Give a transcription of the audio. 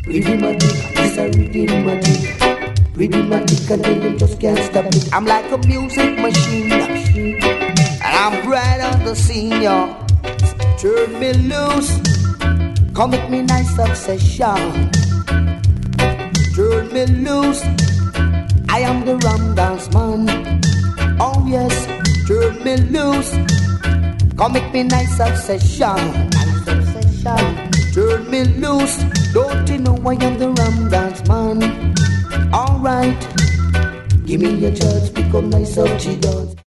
Rhythmatic, it's a rhythmatic. Rhythmatic until you just can't stop it. I'm like a music machine, and I'm bright on the scene, yo. Turn me loose, come make me nice obsession. Turn me loose, I am the Ram Dance man. Oh yes, turn me loose, come make me nice obsession. Nice obsession. Turn me loose, don't you know I am the Ram Dance man? Alright, give me your chance, become nice up, G-Dance.